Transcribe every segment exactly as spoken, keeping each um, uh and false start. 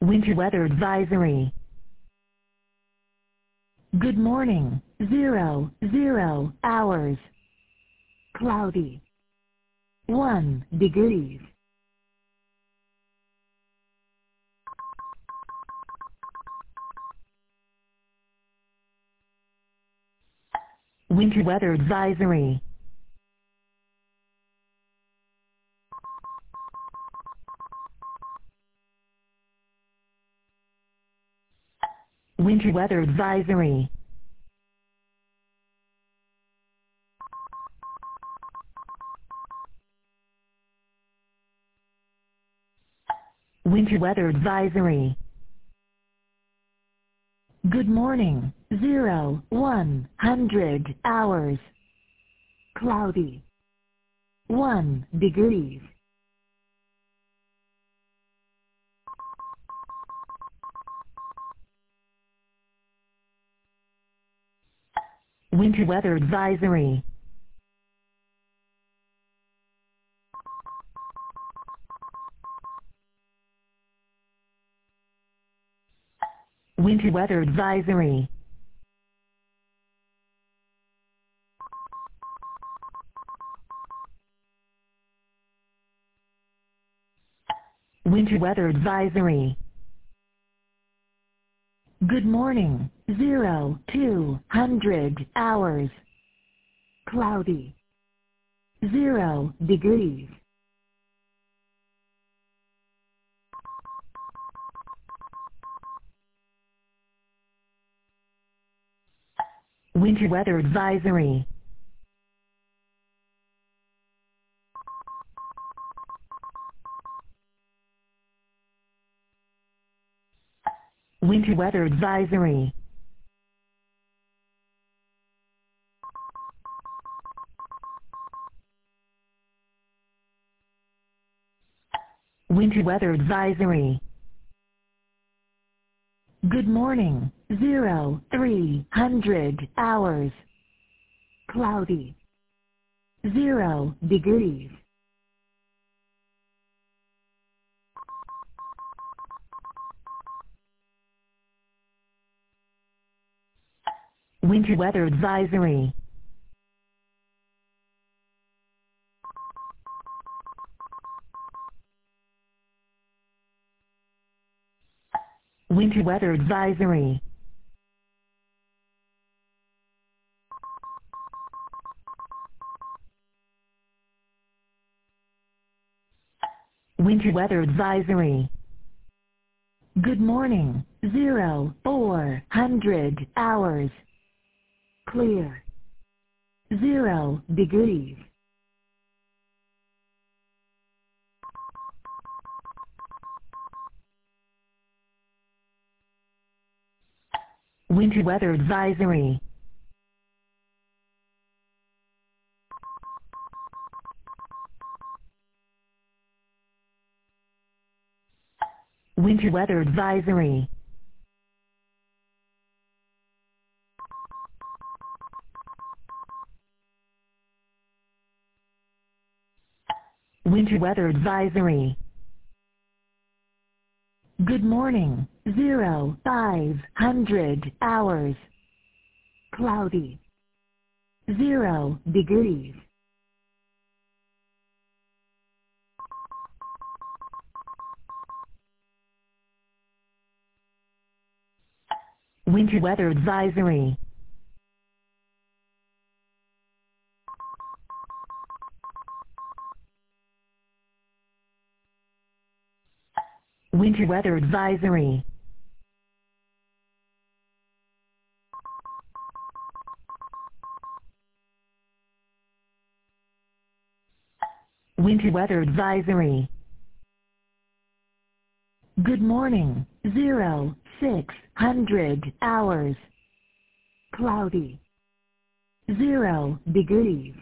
Winter weather advisory. Good morning, zero, zero, hours. Cloudy. One degrees. Winter weather advisory. Winter weather advisory. Winter weather advisory. Good morning, zero, one hundred hours. Cloudy. One degrees. Winter weather advisory. Winter weather advisory. Winter weather advisory. Good morning, zero, two hundred hours. Cloudy. Zero degrees. Winter weather advisory. Winter weather advisory. Winter weather advisory. Good morning, zero, three hundred hours. Cloudy. Zero degrees. Winter weather advisory. Winter weather advisory. Winter weather advisory. Good morning, zero, four hundred hours. Clear. Zero degrees. Winter weather advisory. Winter weather advisory. Winter weather advisory. Good morning, zero, five hundred hours. Cloudy. Zero degrees. Winter weather advisory. Winter weather advisory. Winter weather advisory. Good morning, zero, six hundred hours. Cloudy. Zero degrees.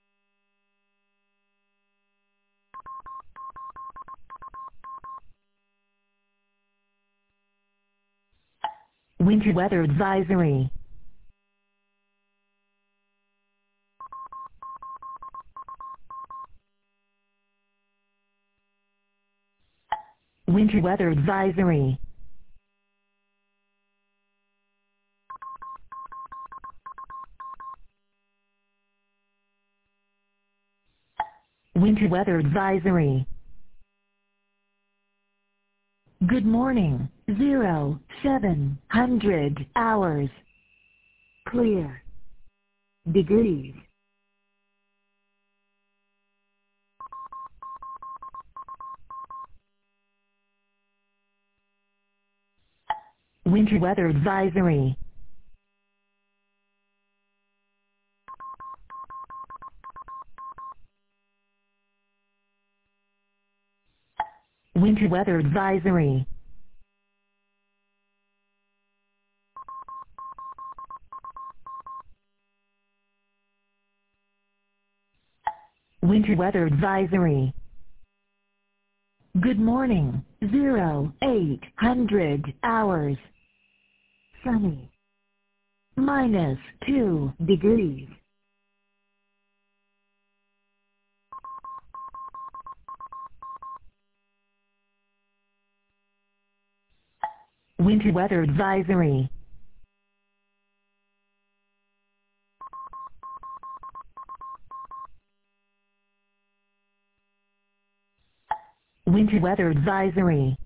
Winter weather advisory. Winter weather advisory. Winter weather advisory. Good morning, zero, seven hundred hours. Clear. Degrees. Winter weather advisory. Winter weather advisory. Winter weather advisory. Good morning, zero, eight hundred hours. Sunny. Minus two degrees. Winter weather advisory. Winter weather advisory.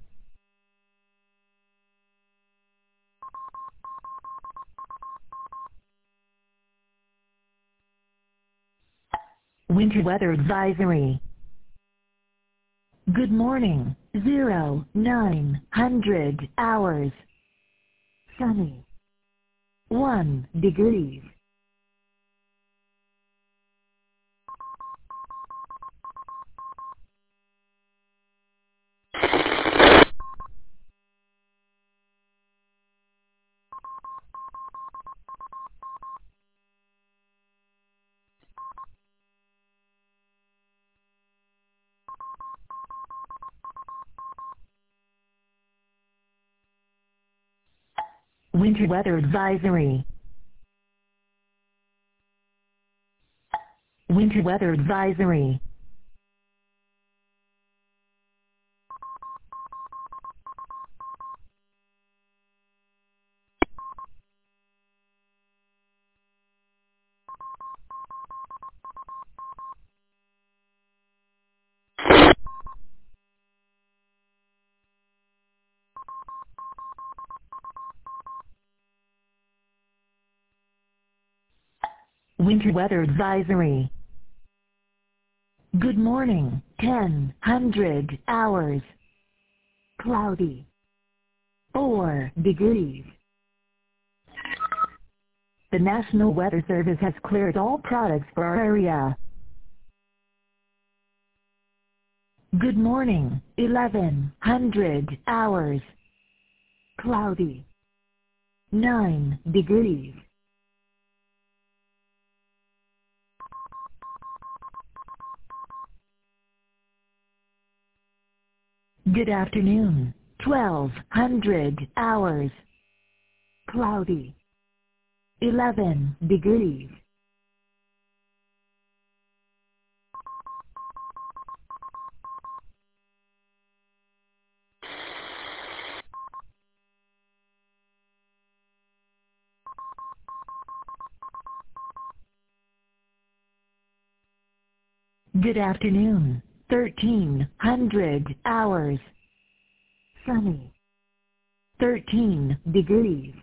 Winter weather advisory. Good morning, zero, nine hundred hours. Sunny. One degrees. Winter weather advisory. Winter weather advisory. Winter weather advisory. Good morning, ten hundred hours. Cloudy. Four degrees. The National Weather Service has cleared all products for our area. Good morning, eleven hundred hours. Cloudy. Nine degrees. Good afternoon, twelve hundred hours. Cloudy. Eleven degrees. Good afternoon, thirteen hundred hours. Sunny. Thirteen degrees.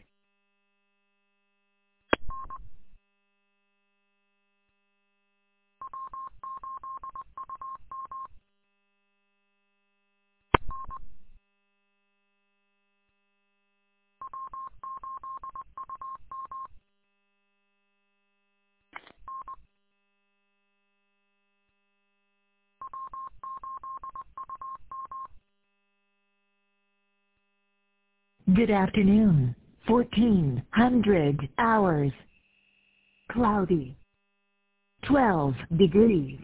Good afternoon, fourteen hundred hours. Cloudy. Twelve degrees.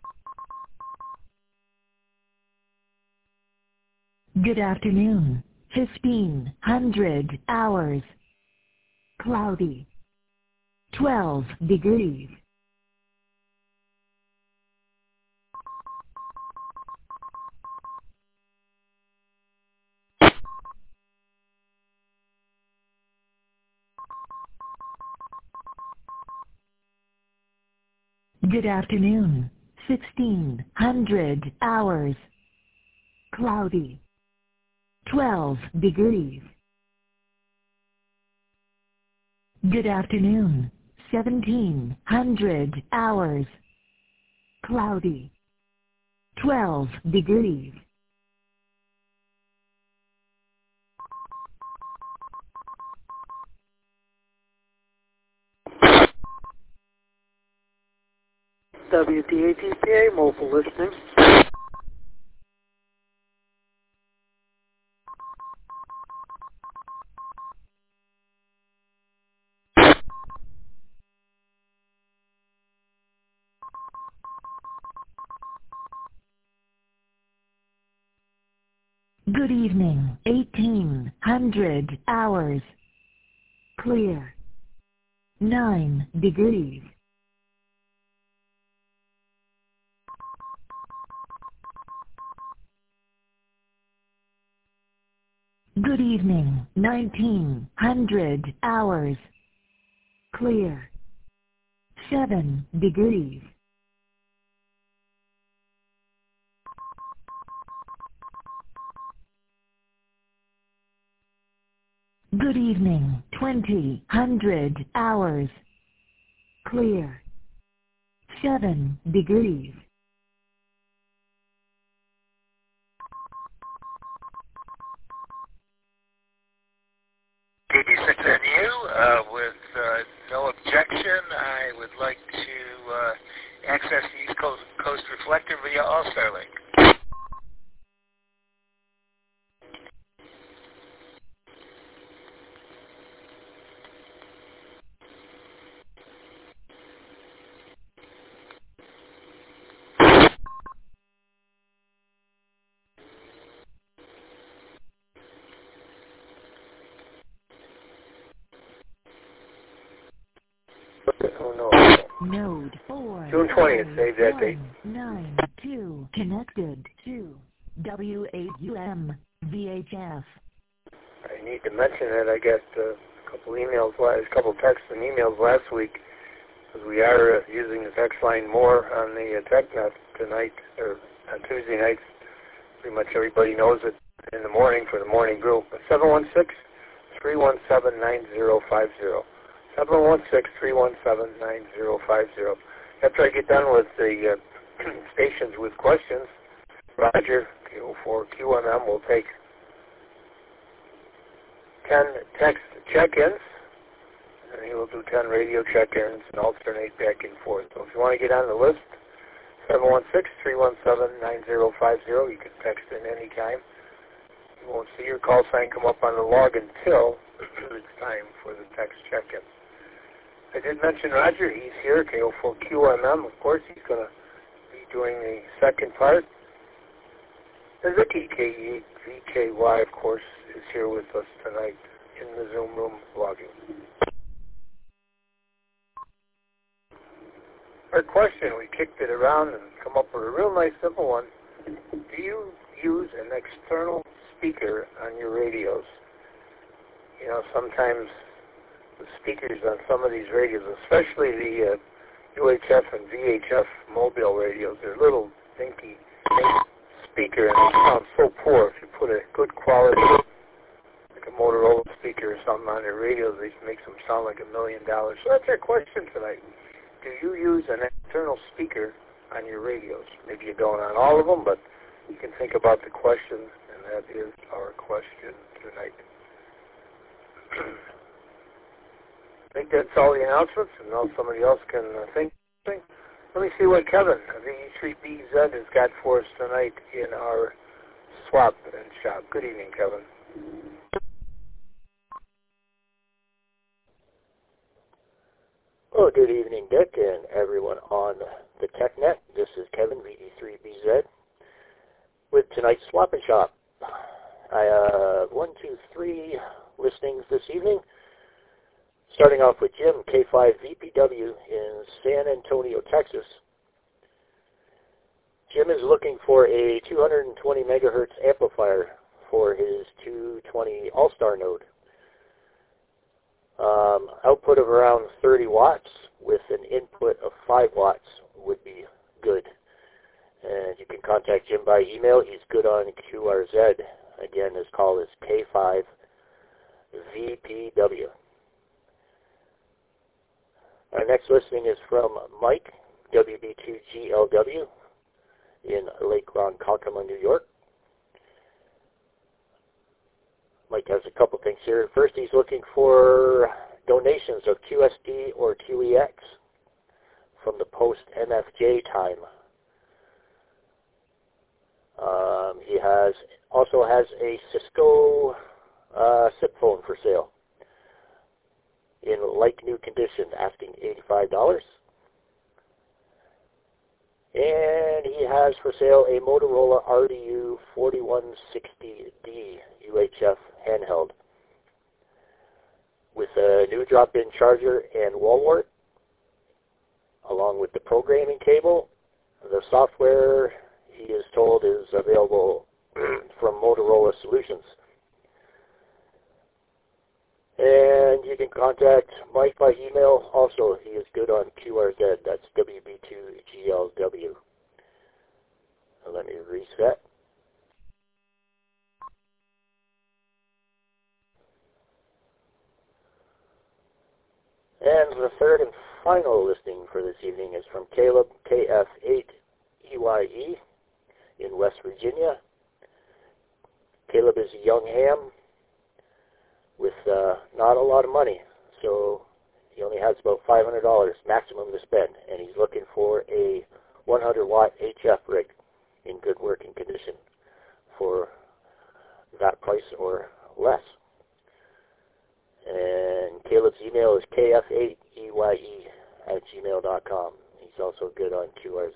Good afternoon, fifteen hundred hours. Cloudy. twelve degrees. Good afternoon. sixteen hundred hours. Cloudy. twelve degrees. Good afternoon. seventeen hundred hours. Cloudy. twelve degrees. W T A T P A mobile listening. Good evening. eighteen hundred hours. Clear. nine degrees. Good evening. nineteen hundred hours. Clear. seven degrees. Good evening. twenty hundred hours. Clear. seven degrees. D D six N U, uh, with uh, no objection, I would like to uh, access the East Coast, Coast Reflector via All-Star Link. Oh no. Node four. June twentieth, save that date. nine two connected to W eight U M V H F. I need to mention that I got uh, a couple emails, last, a couple texts and emails last week, because we are uh, using the text line more on the uh, TechNet tonight, or on Tuesday nights. Pretty much everybody knows it in the morning for the morning group. seven one six, three one seven, nine zero five zero. seven one six, three one seven, nine zero five zero. After I get done with the uh, stations with questions, Roger for Q M M will take ten text check-ins, and he will do ten radio check-ins and alternate back and forth. So if you want to get on the list, seven one six, three one seven, nine zero five zero. You can text in any time. You won't see your call sign come up on the log until it's time for the text check-in. I did mention Roger. He's here, K O four Q M M. Of course, he's going to be doing the second part. And Vicky, K E V K Y, of course, is here with us tonight in the Zoom room logging. Our question, we kicked it around and come up with a real nice simple one. Do you use an external speaker on your radios? You know, sometimes the speakers on some of these radios, especially the uh, U H F and V H F mobile radios, they're little dinky speaker and they sound so poor. If you put a good quality, like a Motorola speaker or something on their radios, they make them sound like a million dollars. So that's our question tonight. Do you use an external speaker on your radios? Maybe you don't on all of them, but you can think about the question, and that is our question tonight. I think that's all the announcements, and now somebody else can uh, think. think. Let me see what Kevin, V E three B Z, has got for us tonight in our swap and shop. Good evening, Kevin. Well, good evening, Dick, and everyone on the TechNet. This is Kevin, V E three B Z, with tonight's swap and shop. I have one, two, three listings this evening. Starting off with Jim, K five V P W in San Antonio, Texas. Jim is looking for a two hundred twenty megahertz amplifier for his two twenty All-Star node. Um, output of around thirty watts with an input of five watts would be good. And you can contact Jim by email. He's good on Q R Z. Again, his call is K five V P W. Our next listing is from Mike, W B two G L W, in Lake Ronkonkoma, New York. Mike has a couple things here. First, he's looking for donations of Q S D or Q E X from the post-M F J time. Um, he has also has a Cisco uh, SIP phone for sale in like new condition, asking eighty-five dollars. And he has for sale a Motorola R D U forty-one sixty D U H F handheld with a new drop-in charger and wall wart, along with the programming cable. The software, he is told, is available from Motorola Solutions. And you can contact Mike by email. Also, he is good on Q R Z. That's W B two G L W. Let me reset. And the third and final listing for this evening is from Caleb, K F eight E Y E, in West Virginia. Caleb is a young ham with uh, not a lot of money, so he only has about five hundred dollars maximum to spend, and he's looking for a one hundred watt H F rig in good working condition for that price or less. And Caleb's email is K F eight E Y E at gmail dot com. He's also good on Q R Z.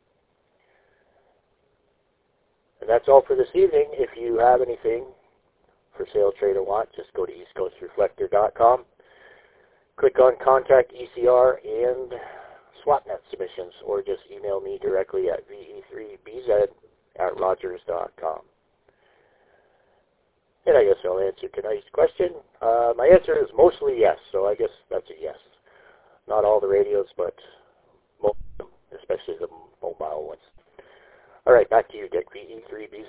And that's all for this evening. If you have anything for sale, trade, or want, just go to east coast reflector dot com. Click on Contact E C R and SwapNet submissions, or just email me directly at V E three B Z at rogers dot com. And I guess I'll answer tonight's question. Uh, my answer is mostly yes, so I guess that's a yes. Not all the radios, but most of them, especially the mobile ones. All right, back to you, Dick, V E three B Z.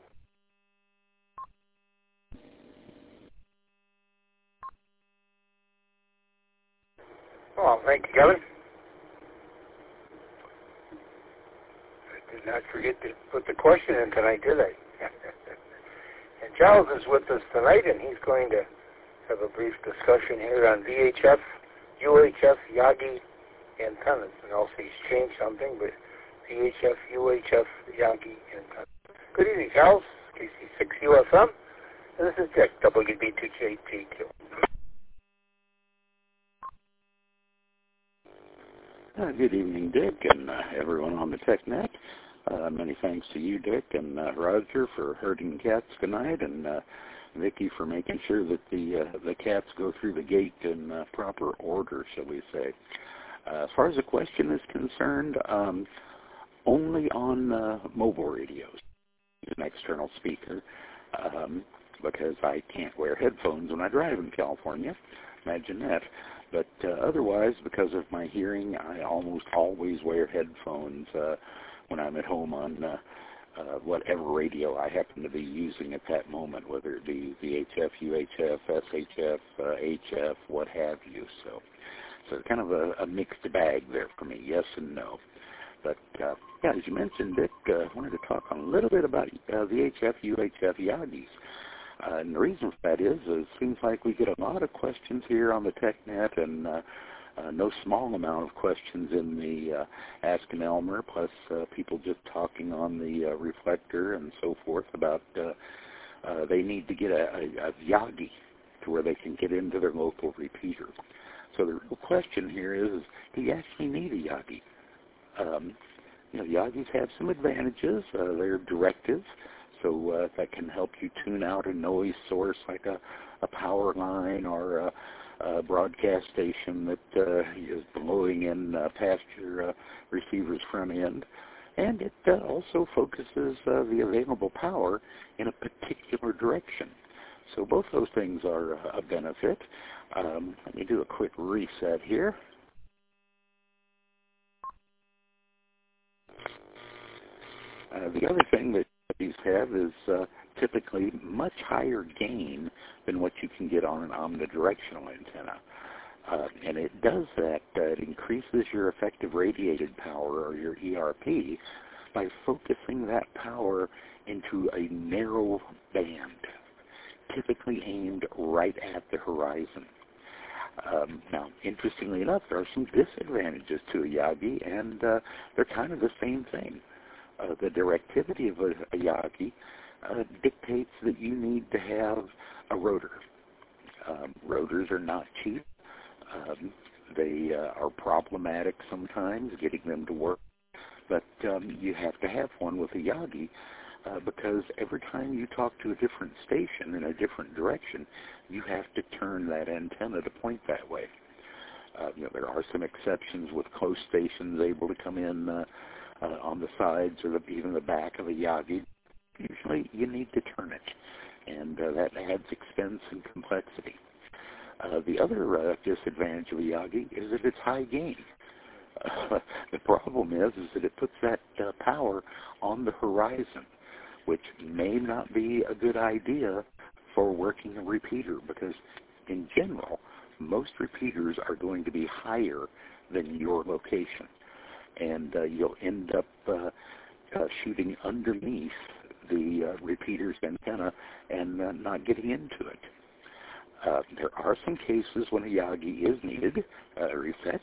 Well, thank you, Kevin. I did not forget to put the question in tonight, did I? And Giles is with us tonight, and he's going to have a brief discussion here on V H F, U H F, Yagi antennas. And also he's changed something, but V H F, U H F, Yagi antennas. Good evening, Giles. K C six U F M. And this is Dick, W B two J T Q. Uh, good evening, Dick, and uh, everyone on the TechNet. Uh, many thanks to you, Dick, and uh, Roger for herding cats tonight, and uh, Vicki for making sure that the uh, the cats go through the gate in uh, proper order, shall we say. Uh, as far as the question is concerned, um, only on uh, mobile radios, an external speaker, um, because I can't wear headphones when I drive in California. Imagine that. But uh, otherwise, because of my hearing, I almost always wear headphones uh, when I'm at home on uh, uh, whatever radio I happen to be using at that moment, whether it be V H F, U H F, S H F, uh, H F, what have you. So, so kind of a, a mixed bag there for me, yes and no. But uh, yeah, as you mentioned, Dick, uh, I wanted to talk a little bit about uh, V H F, U H F, Yagis. Uh, and the reason for that is, it seems like we get a lot of questions here on the TechNet, and uh, uh, no small amount of questions in the uh, Ask an Elmer, plus uh, people just talking on the uh, reflector and so forth about uh, uh, they need to get a, a, a Yagi to where they can get into their local repeater. So the real question here is, do you actually need a Yagi? Um, you know, Yagis have some advantages. Uh, they're directive, So uh, that can help you tune out a noise source like a, a power line or a, a broadcast station that uh, is blowing in uh, past your uh, receiver's front end. And it uh, also focuses uh, the available power in a particular direction. So both those things are a benefit. Um, let me do a quick reset here. Uh, the other thing that these have is uh, typically much higher gain than what you can get on an omnidirectional antenna. Uh, and it does that, uh, it increases your effective radiated power, or your E R P, by focusing that power into a narrow band, typically aimed right at the horizon. Um, now, interestingly enough, there are some disadvantages to a Yagi, and uh, they're kind of the same thing. Uh, the directivity of a, a Yagi uh, dictates that you need to have a rotor. Um, rotors are not cheap. Um, they uh, are problematic sometimes, getting them to work. But um, you have to have one with a Yagi uh, because every time you talk to a different station in a different direction, you have to turn that antenna to point that way. Uh, you know, there are some exceptions with close stations able to come in uh, uh, on the sides or the, even the back of a Yagi. Usually you need to turn it, and uh, that adds expense and complexity. Uh, the other uh, disadvantage of a Yagi is that it's high gain. Uh, the problem is, is that it puts that uh, power on the horizon, which may not be a good idea for working a repeater, because in general, most repeaters are going to be higher than your location, and uh, you'll end up uh, uh, shooting underneath the uh, repeater's antenna and uh, not getting into it. Uh, there are some cases when a Yagi is needed, uh, reset.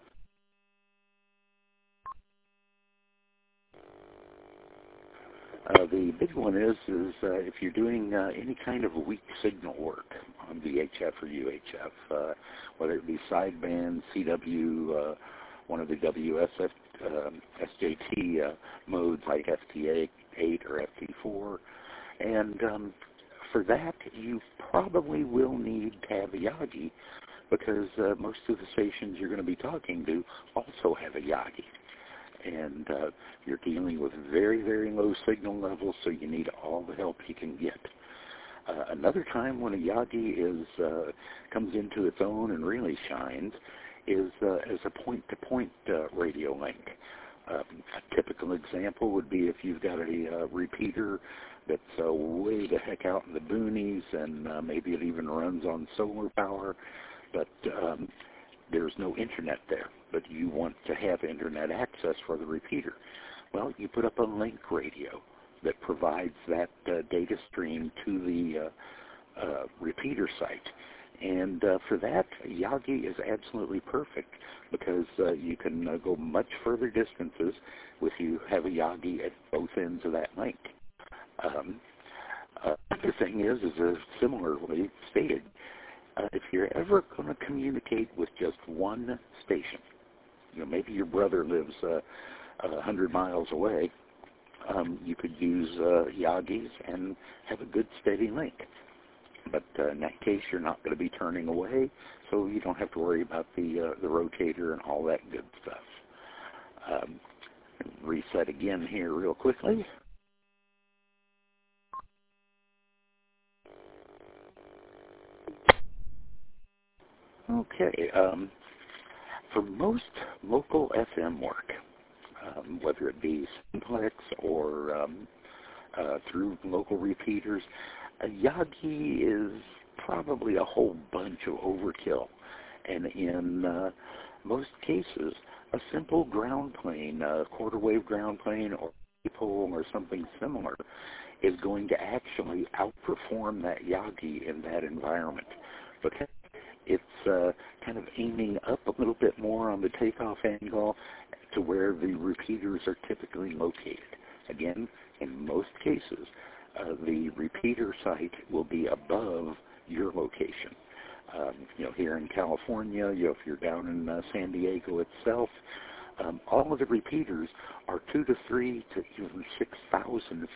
Uh, the big one is, is uh, if you're doing uh, any kind of weak signal work on V H F or U H F, uh, whether it be sideband, C W, uh, one of the W S F, um, S J T uh, modes like F T eight or F T four, and um, for that you probably will need to have a Yagi, because uh, most of the stations you're going to be talking to also have a Yagi. And uh, you're dealing with very, very low signal levels, so you need all the help you can get. Uh, another time when a Yagi is uh, comes into its own and really shines is uh, as a point-to-point uh, radio link. Uh, a typical example would be if you've got a uh, repeater that's uh, way the heck out in the boonies, and uh, maybe it even runs on solar power, but um, there's no internet there, but you want to have internet access for the repeater. Well, you put up a link radio that provides that uh, data stream to the uh, uh, repeater site. And uh, for that, Yagi is absolutely perfect, because uh, you can uh, go much further distances if you have a Yagi at both ends of that link. Um, uh, the thing is, is uh, similarly stated, Uh, if you're ever going to communicate with just one station, you know, maybe your brother lives uh, a hundred miles away, um, you could use uh, Yagis and have a good steady link. But uh, in that case, you're not going to be turning away, so you don't have to worry about the uh, the rotator and all that good stuff. Um, reset again here real quickly. Okay, um, for most local F M work, um, whether it be simplex or um, uh, through local repeaters, a Yagi is probably a whole bunch of overkill. And in uh, most cases, a simple ground plane, a quarter wave ground plane or a pole or something similar is going to actually outperform that Yagi in that environment, because it's uh, kind of aiming up a little bit more on the takeoff angle to where the repeaters are typically located. Again, in most cases, uh, the repeater site will be above your location. Um, you know, here in California, you know, if you're down in uh, San Diego itself, um, all of the repeaters are two to three to even six thousand feet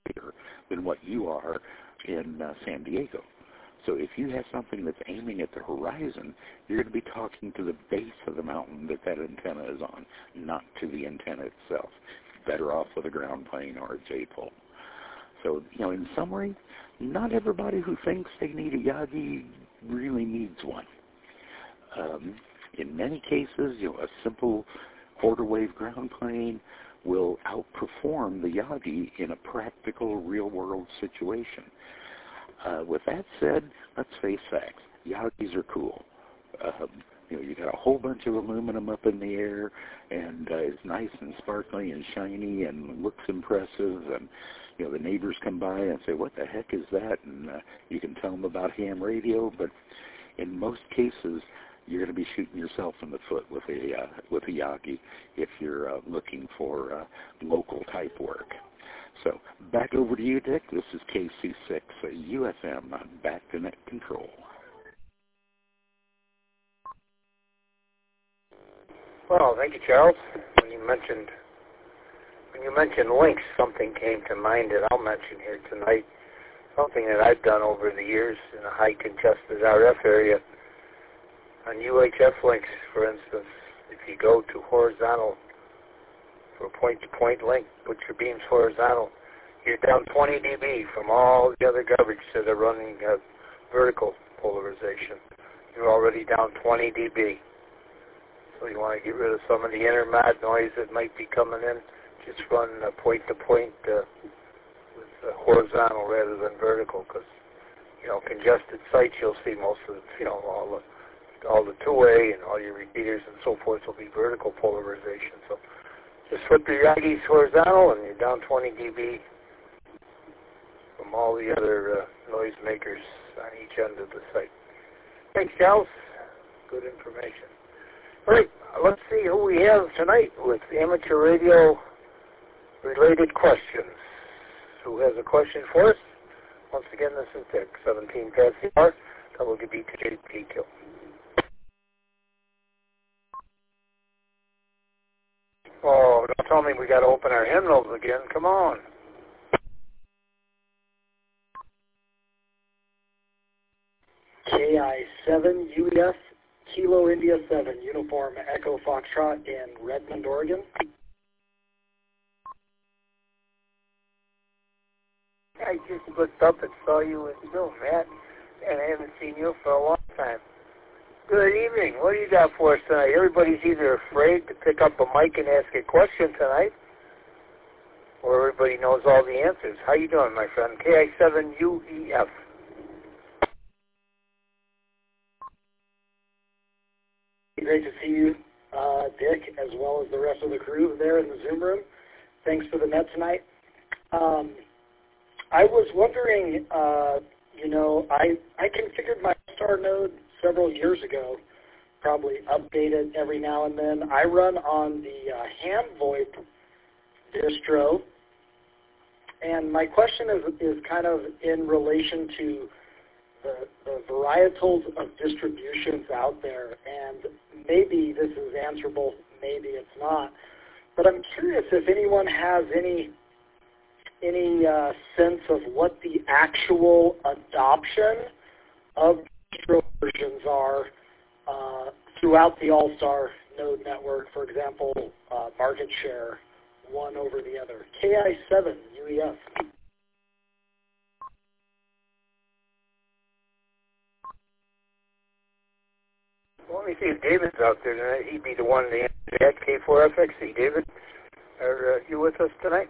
bigger than what you are in uh, San Diego. So if you have something that's aiming at the horizon, you're going to be talking to the base of the mountain that that antenna is on, not to the antenna itself. Better off with a ground plane or a J-pole. So, you know, in summary, not everybody who thinks they need a Yagi really needs one. Um, in many cases, you know, a simple quarter wave ground plane will outperform the Yagi in a practical, real-world situation. Uh, with that said, let's face facts. Yagis are cool. Um, you know, you got a whole bunch of aluminum up in the air, and uh, it's nice and sparkly and shiny and looks impressive. And you know, the neighbors come by and say, "What the heck is that?" And uh, you can tell them about ham radio, but in most cases, you're going to be shooting yourself in the foot with a uh, with a Yagi if you're uh, looking for uh, local type work. So back over to you, Dick. This is K C six U F M, back to net control. Well, thank you, Charles. When you mentioned when you mentioned links, something came to mind that I'll mention here tonight. Something that I've done over the years in a high congested R F area. On U H F links, for instance, if you go to horizontal for point-to-point link, put your beams horizontal, you're down twenty D B from all the other garbage that are running uh, vertical polarization. You're already down twenty D B. So you want to get rid of some of the intermod noise that might be coming in. Just run uh, point-to-point uh, with uh, horizontal rather than vertical, because, you know, congested sites, you'll see most of the, you know, all the all the two-way and all your repeaters and so forth will be vertical polarization. So just flip your Yagis horizontal and you're down twenty D B from all the other uh, noise makers on each end of the site. Thanks, Charles. Good information. All right, let's see who we have tonight with amateur radio related questions. Who has a question for us? Once again, this is Dick, seventeen past the hour, W B T P Q. Oh, don't tell me we got to open our hymnals again. Come on. K I seven U E F, Kilo India seven, Uniform Echo Foxtrot in Redmond, Oregon. I just looked up and saw you in Zoom, Matt, and I haven't seen you for a long time. Good evening. What do you got for us tonight? Everybody's either afraid to pick up a mic and ask a question tonight, or everybody knows all the answers. How you doing, my friend? K I seven U E F. Great to see you, uh, Dick, as well as the rest of the crew there in the Zoom room. Thanks for the net tonight. Um, I was wondering, uh, you know, I, I configured my Star node several years ago, probably update it every now and then. I run on the uh, Ham VoIP distro, and my question is, is kind of in relation to the, the varietals of distributions out there, and maybe this is answerable, maybe it's not, but I'm curious if anyone has any any uh, sense of what the actual adoption of distro versions are uh, throughout the All-Star node network, for example, uh, market share, one over the other. K I seven U E F. Well, let me see if David's out there tonight. He'd be the one to answer that. K four F X C. David, are uh, you with us tonight?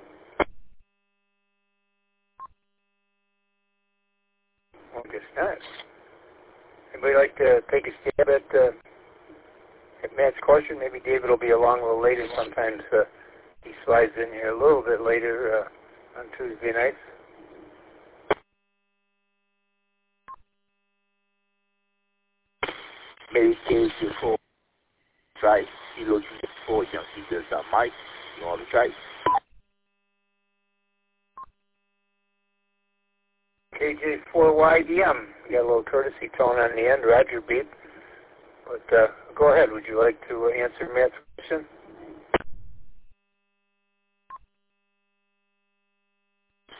I guess not. Anybody like to take a stab at, uh, at Matt's question? Maybe David will be along a little later. Sometimes uh, he slides in here a little bit later uh, on Tuesday nights. Maybe K Q four, try Kilo Unit four, you know, see there's a mic, you want to try? K J four Y D M. You got a little courtesy tone on the end, Roger beep. But uh, go ahead. Would you like to answer Matt's question?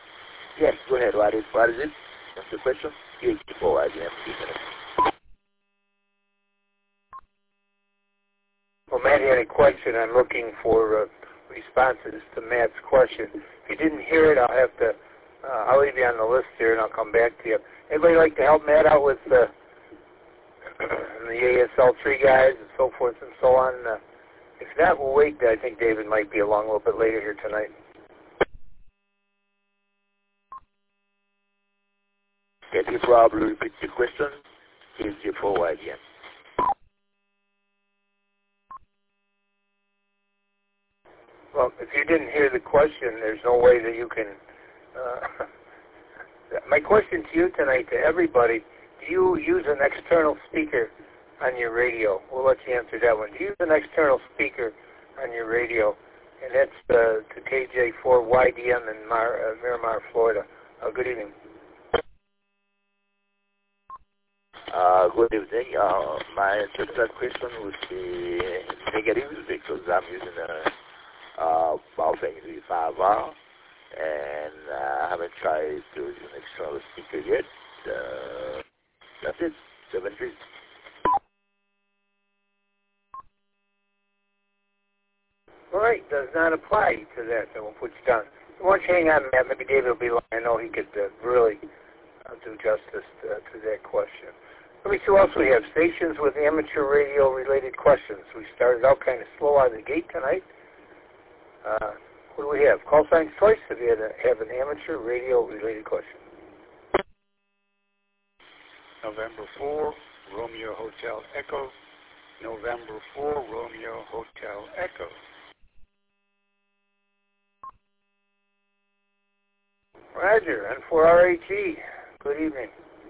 Yes, go ahead. What is, what is it? What's the question? eighty-four I M. Well, Matt had a question. I'm looking for uh, responses to Matt's question. If you didn't hear it, I'll have to, uh, I'll leave you on the list here and I'll come back to you. Anybody like to help Matt out with uh, the A S L three guys and so forth and so on? Uh, if not, we'll wait. I think David might be along a little bit later here tonight. Can you probably repeat the question? eighty-four I M. Well, if you didn't hear the question, there's no way that you can... Uh, my question to you tonight, to everybody, do you use an external speaker on your radio? We'll let you answer that one. Do you use an external speaker on your radio? And that's uh, to K J four Y D M in Mar, uh, Miramar, Florida. Uh, good evening. Uh, good evening. Uh, my answer to that question would be negative because I'm using a uh, Baofeng V five R and uh, I haven't tried to use an external speaker yet. Uh, that's it. Seven three. All right, does not apply to that, so we'll put you down. Why don't you hang on, Matt? Maybe David will be lying. I know he could uh, really uh, do justice to, to that question. Let me see what else we have. Stations with amateur radio-related questions. We started out kind of slow out of the gate tonight. Uh, what do we have? Call sign choice if you have an amateur radio-related question. November four, Romeo Hotel Echo. November four, Romeo Hotel Echo. Roger, and for R H E, good evening.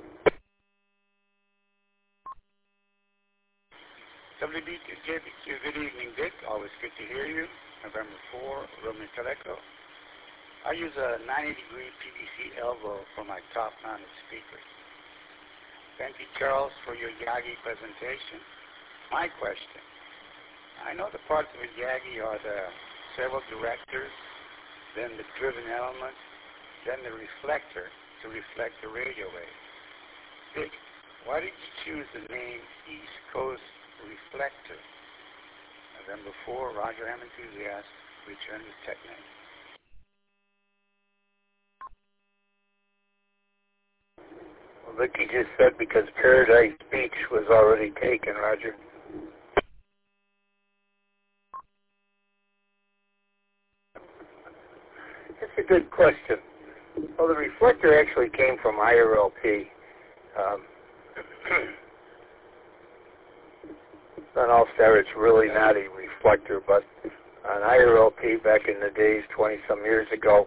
W B Q J B Q, good evening, Dick. Always good to hear you. November four, Romeo Hotel Echo. I use a ninety degree P V C elbow for my top-mounted speaker. Thank you, Charles, for your Yagi presentation. My question. I know the parts of a Yagi are the several directors, then the driven element, then the reflector to reflect the radio wave. Dick, why did you choose the name East Coast Reflector? November four, Roger Ham Enthusiast, return to TechNet. Well, Vicky just said because Paradise Beach was already taken, Roger. That's a good question. Well, the reflector actually came from I R L P. Um, on All-Star, it's really not a reflector, but on I R L P back in the days, twenty-some years ago,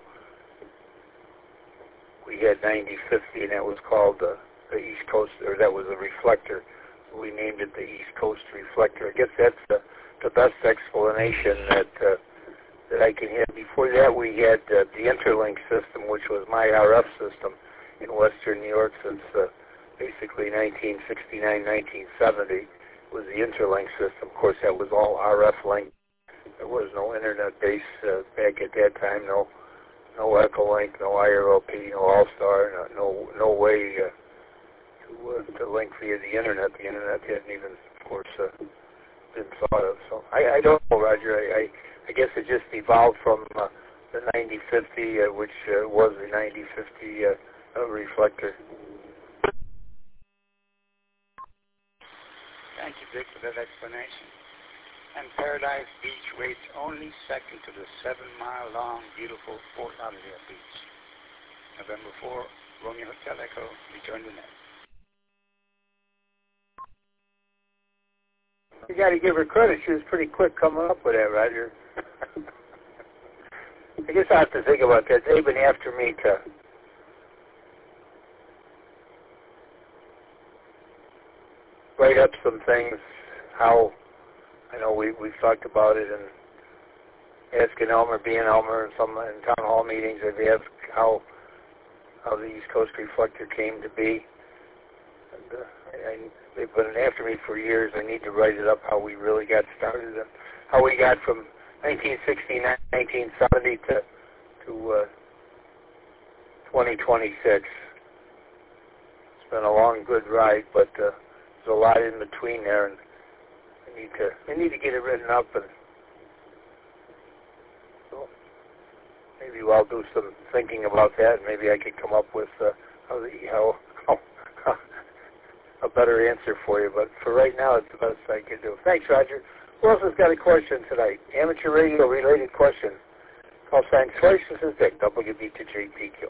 we had ninety fifty, and that was called the, the East Coast, or that was a reflector. We named it the East Coast Reflector. I guess that's the, the best explanation that uh, that I can have. Before that, we had uh, the Interlink system, which was my R F system in Western New York since uh, basically nineteen sixty-nine, nineteen seventy. Was the Interlink system. Of course, that was all R F link. There was no internet base uh, back at that time. No, no Echolink, no I R L P, no All-Star, no, no, no way uh, to uh, to link via the internet. The internet hadn't even, of course, uh, been thought of. So I, I don't know, Roger. I, I I guess it just evolved from uh, the ninety fifty, uh, which uh, was the ninety fifty uh, uh, reflector. Thank you, Dick, for that explanation. And Paradise Beach rates only second to the seven-mile-long, beautiful Fort Lauderdale Beach. November four, Romeo Hotel Echo, return to net. You got to give her credit. She was pretty quick coming up with that, Roger. I guess I have to think about that. They've been after me to write up some things. How I know we we've talked about it and asking Elmer, being Elmer, and some in town hall meetings. They've asked how how the East Coast Reflector came to be. And, uh, I, I, they've been after me for years. I need to write it up how we really got started and how we got from nineteen sixty-nine, nineteen seventy to to uh, twenty twenty-six. It's been a long, good ride, but uh, there's a lot in between there, and I need to I need to get it written up, and so maybe I'll do some thinking about that, and maybe I could come up with uh, how, the, how, how a better answer for you. But for right now, it's the best I can do. Thanks, Roger. Who else has got a question tonight? Amateur radio related question. Call sign Slice. This is Dick, W B to J P Q.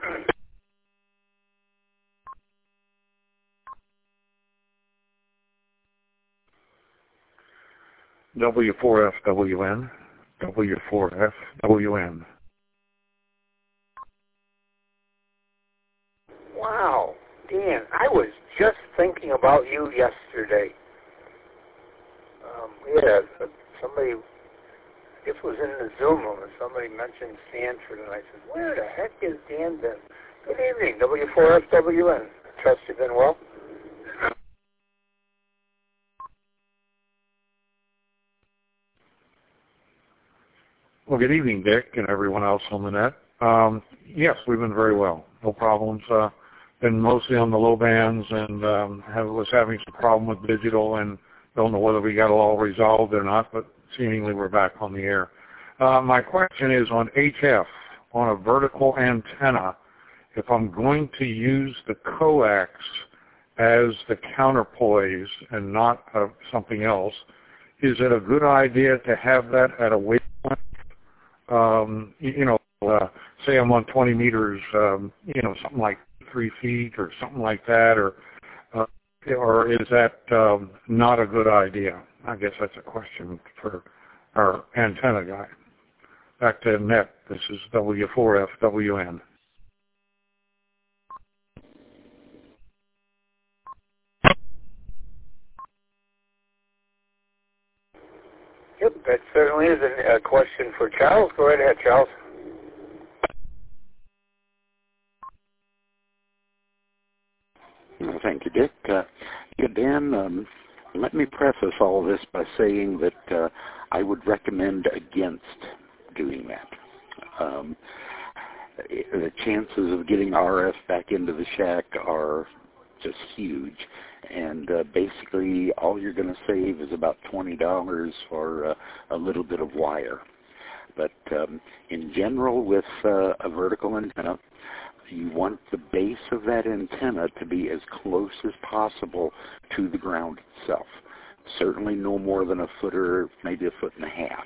W four F W N, W four F W N. Wow, Dan, I was just thinking about you yesterday. Um, we had a, a, somebody, I guess it was in the Zoom room, and somebody mentioned Stanford, and I said, where the heck is Dan been? Good evening, W four F W N. I trust you've been well. Well, good evening, Dick, and everyone else on the net. Um, yes, we've been very well. No problems. Uh, been mostly on the low bands, and um, have, was having some problem with digital, and don't know whether we got it all resolved or not, but seemingly we're back on the air. Uh, my question is on H F, on a vertical antenna, if I'm going to use the coax as the counterpoise and not uh, something else, is it a good idea to have that at a wavelength? Um, you know, uh, say I'm on twenty meters, um, you know, something like three feet or something like that, or uh, or is that um, not a good idea? I guess that's a question for our antenna guy. Back to net. This is W four F W N. Yep, that certainly is a, a question for Charles. Go right ahead, Charles. Well, thank you, Dick. Uh, yeah, Dan, um, let me preface all this by saying that uh, I would recommend against doing that. Um, the chances of getting R F back into the shack are just huge, and uh, basically all you're going to save is about twenty dollars for uh, a little bit of wire. But um, in general, with uh, a vertical antenna, you want the base of that antenna to be as close as possible to the ground itself. Certainly no more than a foot or maybe a foot and a half.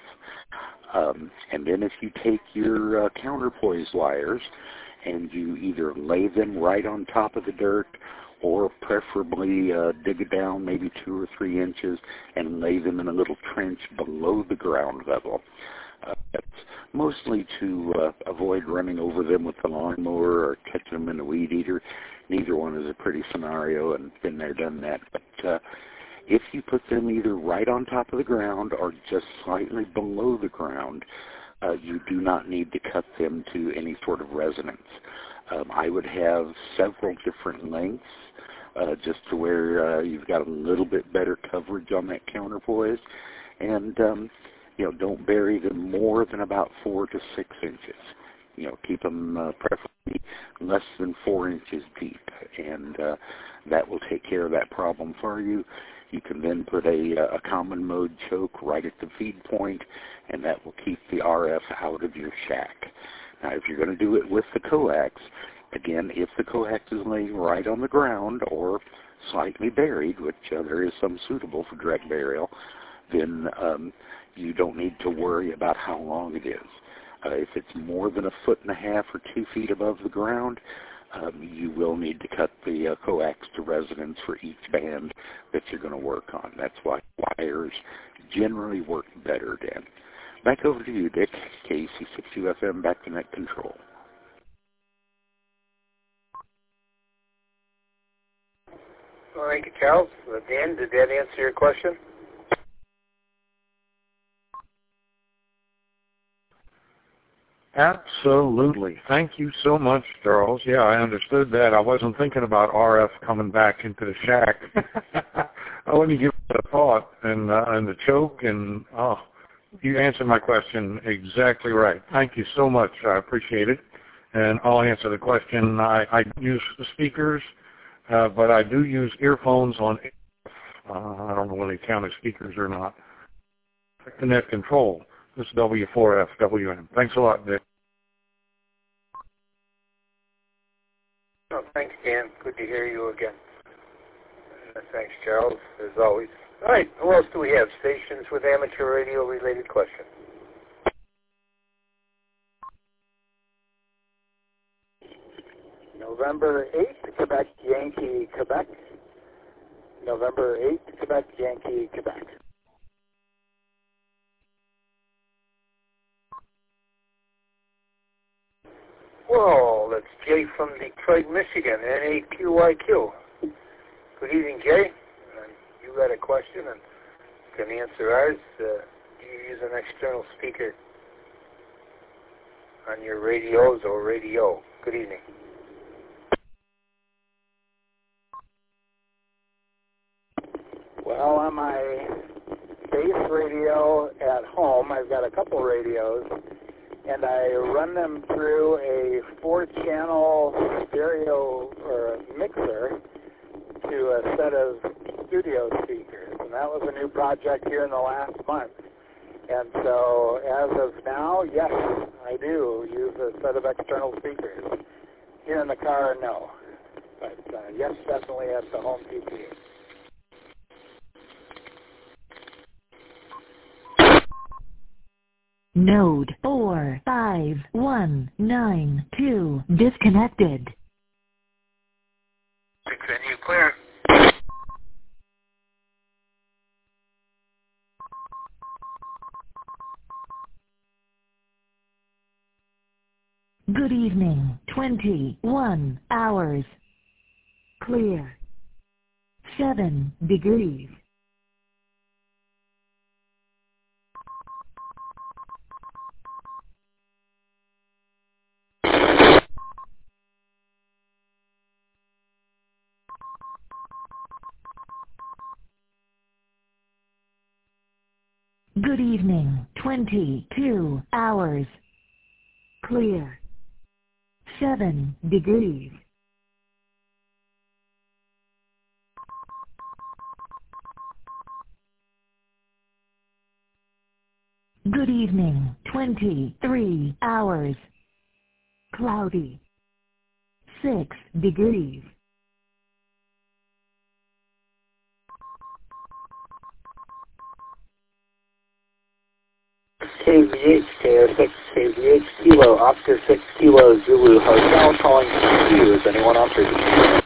Um, and then if you take your uh, counterpoise wires and you either lay them right on top of the dirt, or preferably uh, dig it down maybe two or three inches and lay them in a little trench below the ground level. Uh, that's mostly to uh, avoid running over them with the lawnmower or catching them in a weed eater. Neither one is a pretty scenario, and been there, done that. But uh, if you put them either right on top of the ground or just slightly below the ground, uh, you do not need to cut them to any sort of resonance. Um, I would have several different lengths, uh, just to where uh, you've got a little bit better coverage on that counterpoise, and um, you know, don't bury them more than about four to six inches. You know, keep them uh, preferably less than four inches deep, and uh, that will take care of that problem for you. You can then put a, a common mode choke right at the feed point, and that will keep the R F out of your shack. Now, if you're going to do it with the coax, again, if the coax is laying right on the ground or slightly buried, which uh, there is some suitable for direct burial, then um, you don't need to worry about how long it is. Uh, if it's more than a foot and a half or two feet above the ground, um, you will need to cut the uh, coax to resonance for each band that you're going to work on. That's why wires generally work better, Dan. Back over to you, Dick. K C six U F M, back to net control. Well, thank you, Charles. Uh, Dan, did that answer your question? Absolutely. Thank you so much, Charles. Yeah, I understood that. I wasn't thinking about R F coming back into the shack. Let me give it a thought, and, uh, and the choke, and, oh, you answered my question exactly right. Thank you so much. I appreciate it. and I'll answer the question. I, I use speakers, uh, but I do use earphones on, uh, I don't know whether they count as speakers or not. Connect Control. This is W four F W M. Thanks a lot, Dick. Oh, thanks, Dan. Good to hear you again. Uh, thanks, Charles, as always. All right, who else do we have? Stations with amateur radio-related questions. November eighth, Quebec Yankee, Quebec. November eighth, Quebec Yankee, Quebec. Well, that's Jay from Detroit, Michigan, N A Q I Q. Good evening, Jay. Uh, you got a question and can answer ours. Uh, do you use an external speaker on your radios or radio? Good evening. Well, on my base radio at home, I've got a couple radios, and I run them through a four-channel stereo or mixer to a set of studio speakers. And that was a new project here in the last month. And so as of now, yes, I do use a set of external speakers. Here in the car, no. But uh, yes, definitely at the home P C. Node four five one nine two disconnected. Six N U clear. Good evening. twenty-one hours. Clear. seven degrees. Good evening. twenty-two hours. Clear. seven degrees. Good evening. twenty-three hours. Cloudy. six degrees. K V H, K O six, K V H, Kilo, Oscar six, Kilo, Zulu, Hotel, calling Q. Is anyone on frequency?